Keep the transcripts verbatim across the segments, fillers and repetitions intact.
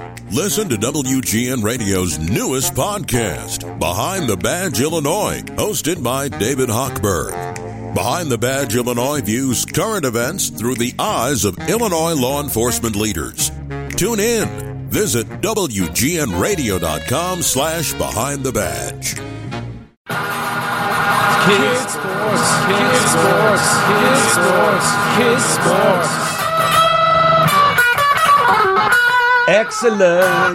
Listen to W G N Radio's newest podcast, Behind the Badge Illinois, hosted by David Hochberg. Behind the Badge Illinois views current events through the eyes of Illinois law enforcement leaders. Tune in. Visit W G N radio dot com slash behind the badge. Kids Sports, Kids Sports, Kids Sports, Kids Sports. Excellent.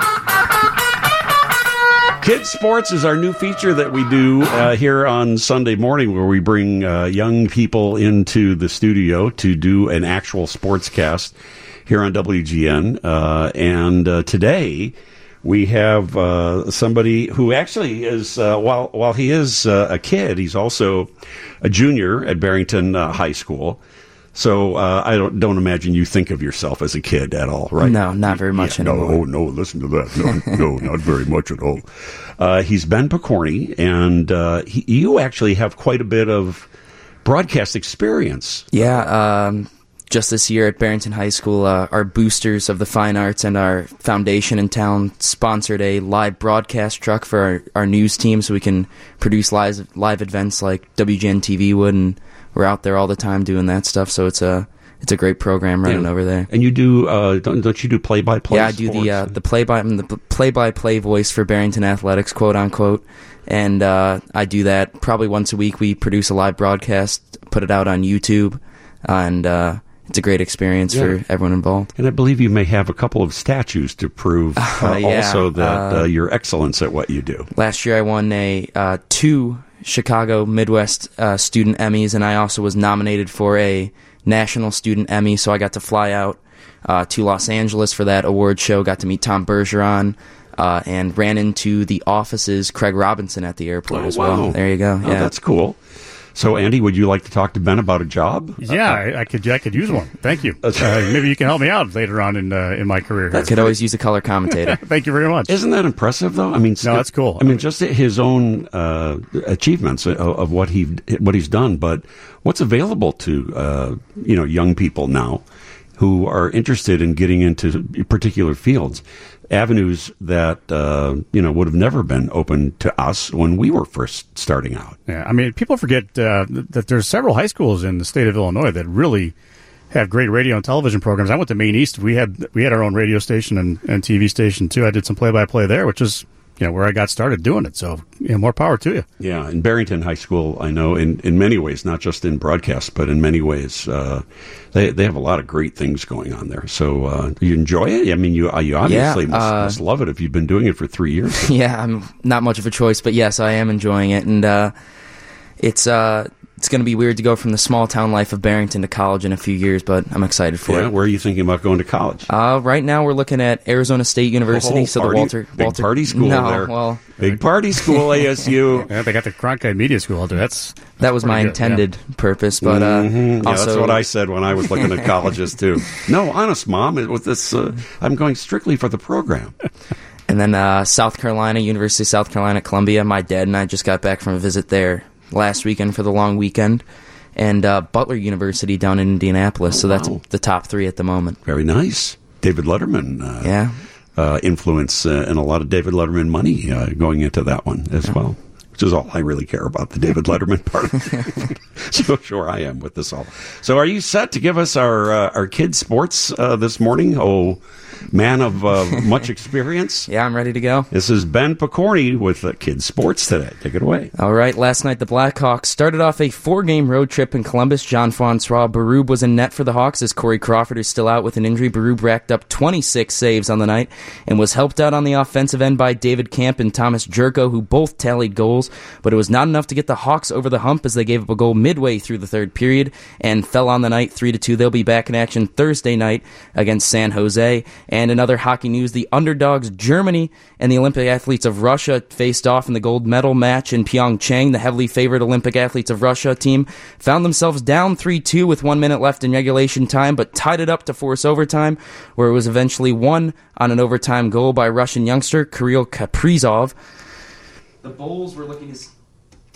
Kids Sports is our new feature that we do uh, here on Sunday morning, where we bring uh, young people into the studio to do an actual sportscast here on W G N. Uh, and uh, today we have uh, somebody who actually is, uh, while while he is uh, a kid, he's also a junior at Barrington uh, High School. So uh, I don't don't imagine you think of yourself as a kid at all, right? No, not very much yeah, anymore. No, no, listen to that. No, no, not very much at all. Uh, he's Ben Picorni, and uh, he, you actually have quite a bit of broadcast experience. Yeah, um, just this year at Barrington High School, uh, our boosters of the fine arts and our foundation in town sponsored a live broadcast truck for our, our news team so we can produce live, live events like W G N T V would, and we're out there all the time doing that stuff, so it's a it's a great program running yeah. over there. And you do uh, don't, don't you do play by play? Yeah, I do the uh, the play by I'm the play by play voice for Barrington Athletics, quote unquote, and uh, I do that probably once a week. We produce a live broadcast, put it out on YouTube, and uh, it's a great experience yeah. for everyone involved. And I believe you may have a couple of statues to prove uh, uh, yeah. also that uh, uh, your excellence at what you do. Last year I won a uh, two Chicago Midwest uh, Student Emmys, and I also was nominated for a National Student Emmy, so I got to fly out uh, to Los Angeles for that award show, got to meet Tom Bergeron, uh, and ran into the Office's Craig Robinson at the airport oh, as well. Wow. There you go. Oh, yeah. That's cool. So, Andy, would you like to talk to Ben about a job? Yeah, I, I could. I could use one. Thank you. Uh, maybe you can help me out later on in uh, in my career. I could always use a color commentator. Thank you very much. Isn't that impressive, though? I mean, no, that's cool. I mean, just his own uh, achievements of, of what he what he's done, but what's available to uh, you know young people now who are interested in getting into particular fields. Avenues that uh, you know would have never been open to us when we were first starting out. Yeah, I mean, people forget uh, that there's several high schools in the state of Illinois that really have great radio and television programs. I went to Maine East. We had we had our own radio station and, and T V station too. I did some play-by-play there, which is you know where I got started doing it. So you know, more power to you. Yeah, in Barrington High School, I know in, in many ways, not just in broadcast, but in many ways, uh, they they have a lot of great things going on there. So uh, you enjoy it? I mean, you you obviously yeah, must, uh, must love it if you've been doing it for three years. Yeah, I'm not much of a choice, but yes, I am enjoying it, and uh, it's uh, it's going to be weird to go from the small town life of Barrington to college in a few years, but I'm excited for yeah, it. Where are you thinking about going to college? Uh, right now, we're looking at Arizona State University. Oh, so party, the Walter big Walter party school no, there. well, big party school, A S U. Yeah, they got the Cronkite Media School out there. That's, that's that was my good, intended yeah. purpose, but uh, mm-hmm. yeah, also, that's what I said when I was looking at colleges too. No, honest, Mom, it was this. Uh, I'm going strictly for the program. And then uh, South Carolina, University of South Carolina, Columbia. My dad and I just got back from a visit there last weekend for the long weekend. And uh, Butler University down in Indianapolis. Oh, so that's wow. the top three at the moment. Very nice. David Letterman uh, yeah. uh, influence uh, and a lot of David Letterman money uh, going into that one as yeah. well, which is all I really care about, the David Letterman part of it. So sure I am with this all. So are you set to give us our uh, our kids' sports uh, this morning? Oh, man of uh, much experience. Yeah, I'm ready to go. This is Ben Picorni with uh, Kids Sports today. Take it away. All right, last night the Blackhawks started off a four-game road trip in Columbus. Jean-Francois Berube was in net for the Hawks as Corey Crawford is still out with an injury. Berube racked up twenty-six saves on the night and was helped out on the offensive end by David Camp and Thomas Jerko, who both tallied goals, but it was not enough to get the Hawks over the hump as they gave up a goal midway through the third period and fell on the night three to two. They'll be back in action Thursday night against San Jose. And in other hockey news, the underdogs Germany and the Olympic athletes of Russia faced off in the gold medal match in Pyeongchang. The heavily favored Olympic athletes of Russia team found themselves down three two with one minute left in regulation time, but tied it up to force overtime, where it was eventually won on an overtime goal by Russian youngster Kirill Kaprizov. The Bulls were looking to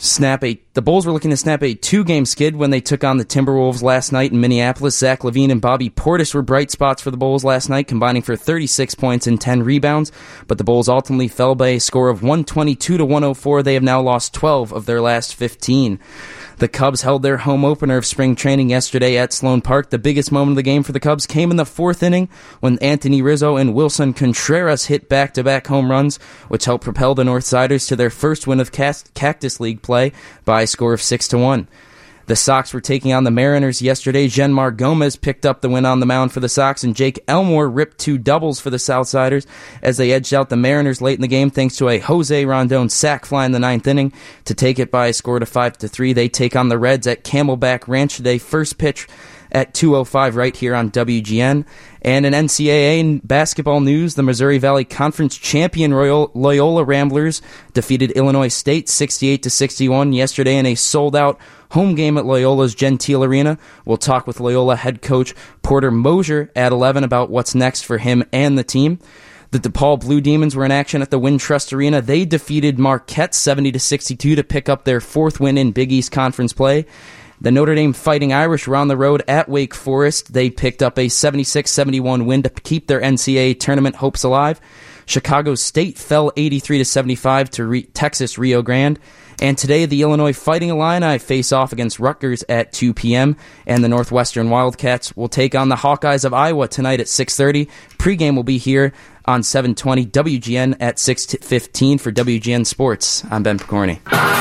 snap a the Bulls were looking to snap a two-game skid when they took on the Timberwolves last night in Minneapolis. Zach LaVine and Bobby Portis were bright spots for the Bulls last night, combining for thirty-six points and ten rebounds, but the Bulls ultimately fell by a score of one twenty-two to one oh four. They have now lost twelve of their last fifteen. The Cubs held their home opener of spring training yesterday at Sloan Park. The biggest moment of the game for the Cubs came in the fourth inning when Anthony Rizzo and Wilson Contreras hit back-to-back home runs, which helped propel the Northsiders to their first win of Cactus League play by a score of six to one. The Sox were taking on the Mariners yesterday. Genmar Gomez picked up the win on the mound for the Sox, and Jake Elmore ripped two doubles for the Southsiders as they edged out the Mariners late in the game thanks to a Jose Rondon sac fly in the ninth inning to take it by a score to five to three. They take on the Reds at Camelback Ranch today. First pitch at two oh five right here on W G N. And in N C double A basketball news, the Missouri Valley Conference champion Royal Loyola Ramblers defeated Illinois State sixty-eight to sixty-one yesterday in a sold-out home game at Loyola's Gentile Arena. We'll talk with Loyola head coach Porter Mosier at eleven about what's next for him and the team. The DePaul Blue Demons were in action at the Wintrust Arena. They defeated Marquette seventy to sixty-two to pick up their fourth win in Big East Conference play. The Notre Dame Fighting Irish were on the road at Wake Forest. They picked up a seventy-six seventy-one win to keep their N C double A tournament hopes alive. Chicago State fell eighty-three to seventy-five to Re- Texas Rio Grande. And today, the Illinois Fighting Illini face off against Rutgers at two p.m. And the Northwestern Wildcats will take on the Hawkeyes of Iowa tonight at six thirty. Pre-game will be here on seven twenty W G N at six fifteen for W G N Sports. I'm Ben Picorni.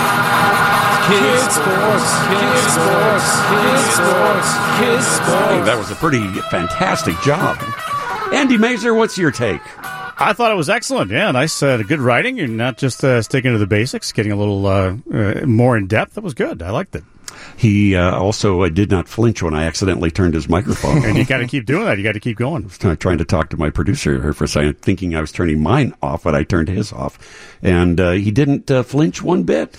Kids Sports, Kids Sports, Kids Sports, Kids Sports. Hey, that was a pretty fantastic job. Andy Mazer, what's your take? I thought it was excellent. Yeah, nice, uh, good writing. You're not just uh, sticking to the basics, getting a little uh, uh, more in depth. That was good. I liked it. He uh, also uh, did not flinch when I accidentally turned his microphone. And you got to keep doing that. You got to keep going. I was trying to talk to my producer here for a second, thinking I was turning mine off, but I turned his off. And uh, he didn't uh, flinch one bit.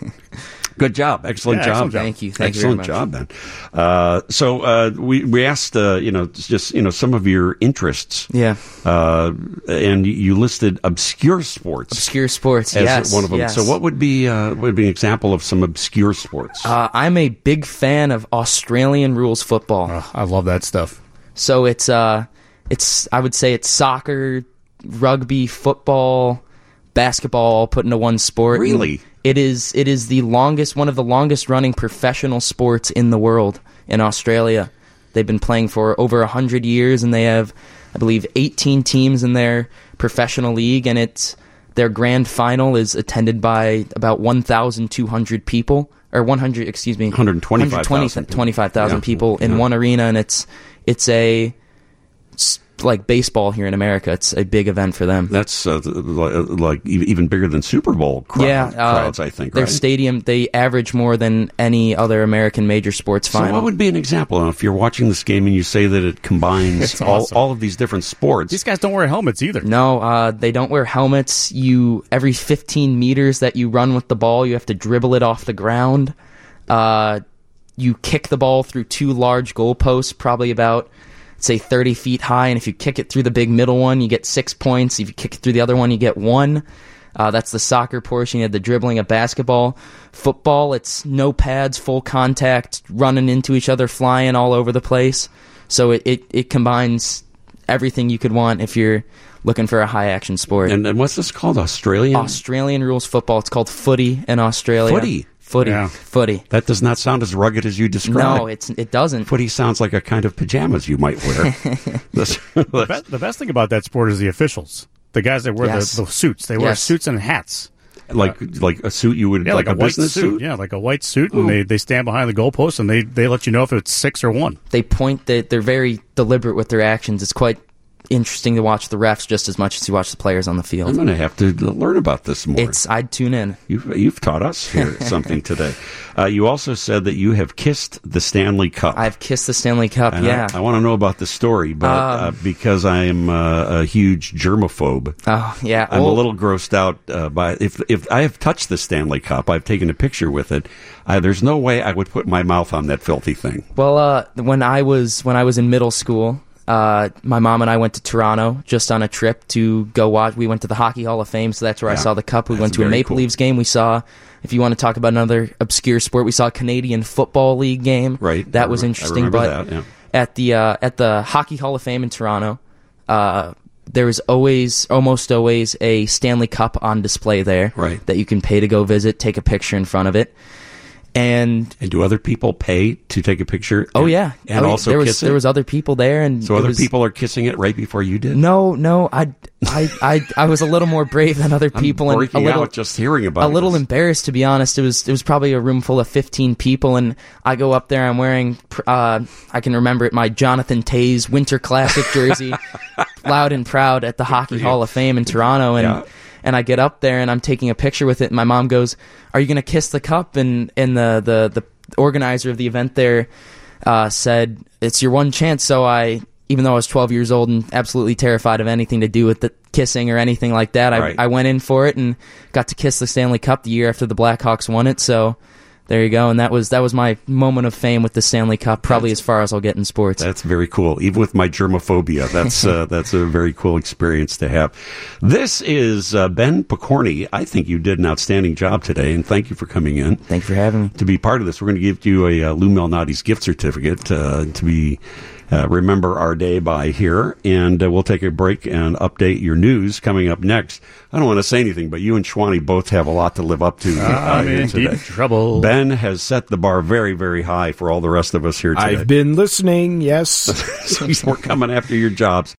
Good job. Excellent yeah, job. Excellent job. Thank you. Thank excellent you very much. job, Ben. Uh, so uh, we we asked, uh, you know, just you know some of your interests. Yeah. Uh, and you listed obscure sports. Obscure sports. As yes. one of them. Yes. So what would be uh, would be an example of some obscure sports? Uh, I'm a big fan of Australian rules football. Oh, I love that stuff. So it's uh, it's I would say it's soccer, rugby, football, basketball all put into one sport. Really? It is it is the longest one of the longest running professional sports in the world in Australia. They've been playing for over one hundred years, and they have, I believe, eighteen teams in their professional league, and it's their grand final is attended by about one thousand two hundred people, or one hundred, excuse me, one hundred twenty-five thousand twenty-five thousand yeah. people in yeah. one arena, and it's it's a it's like baseball here in America. It's a big event for them. That's uh, like even bigger than Super Bowl crowd, yeah, uh, crowds, I think. Their right? stadium, they average more than any other American major sports final. So what would be an example? If you're watching this game and you say that it combines all, awesome. all of these different sports. These guys don't wear helmets either. No, uh, they don't wear helmets. You every fifteen meters that you run with the ball, you have to dribble it off the ground. Uh, you kick the ball through two large goalposts, probably about, say, thirty feet high, and if you kick it through the big middle one, you get six points. If you kick it through the other one, you get one. Uh, that's the soccer portion. You have the dribbling of basketball. Football, it's no pads, full contact, running into each other, flying all over the place. So it, it, it combines everything you could want if you're looking for a high-action sport. And, and what's this called? Australian? Australian rules football. It's called footy in Australia. Footy? Footy. Yeah. Footy. That does not sound as rugged as you described. No, it's it doesn't. Footy sounds like a kind of pajamas you might wear. This- The best, the best thing about that sport is the officials. The guys that wear Yes. the, the suits. They wear Yes. suits and hats. like like a suit you would Yeah, like, like, a, a, white business suit. suit. Yeah, like a white suit, and they, they stand behind the goalpost, and they, they let you know if it's six or one. They point that they're very deliberate with their actions. It's quite interesting to watch the refs just as much as you watch the players on the I'm field. going to have to learn about this more. It's I'd tune in. You've, you've taught us here something today. Uh, you also said that you have kissed the Stanley Cup. I've kissed the Stanley Cup. And yeah. I, I want to know about the story, but Um, uh, because I am uh, a huge germaphobe, oh yeah. I'm Well, a little grossed out uh, by if if I have touched the Stanley Cup, I've taken a picture with it. I, there's no way I would put my mouth on that filthy thing. Well, uh, when I was when I was in middle school, uh, my mom and I went to Toronto just on a trip to go watch. We went to the Hockey Hall of Fame, so that's where Yeah. I saw the Cup. We That's went to a very Maple cool. Leafs game. We saw, if you want to talk about another obscure sport, we saw a Canadian Football League game. Right. That I was re- I interesting. remember But that, yeah. at the uh, at the Hockey Hall of Fame in Toronto, uh, there is always, almost always, a Stanley Cup on display there. Right. That you can pay to go visit, take a picture in front of it. And And do other people pay to take a picture? oh and, yeah, and oh, also there was kiss it? there was other people there, and so it other was- people are kissing it right before you did? No, no, I, I, I, I was a little more brave than other people, I'm and a breaking little, out just hearing about a little this. embarrassed, to be honest. It was it was probably a room full of fifteen people, and I go up there. I'm wearing, uh, I can remember it, my Jonathan Toews Winter Classic jersey, loud and proud at the Hockey Hall of Fame in Toronto, and. Yeah. And I get up there and I'm taking a picture with it. And my mom goes, "Are you going to kiss the cup?" And and the the, the organizer of the event there uh, said, "It's your one chance." So I, even though I was twelve years old and absolutely terrified of anything to do with the kissing or anything like that, I, Right. I went in for it and got to kiss the Stanley Cup the year after the Blackhawks won it. So there you go. And that was that was my moment of fame with the Stanley Cup. Probably as far as I'll get in sports. That's very cool. Even with my germophobia, that's uh, that's a very cool experience to have. This is uh, Ben Picorni. I think you did an outstanding job today, and thank you for coming in. Thank you for having me. To be part of this, we're going to give you a uh, Lou Malnati's gift certificate uh, to be uh, remember our day by here, and uh, we'll take a break and update your news coming up next. I don't want to say anything, but you and Schwani both have a lot to live up to. Uh, I'm here in today. deep trouble. Ben has set the bar very, very high for all the rest of us here today. I've been listening, yes. So we're coming after your jobs.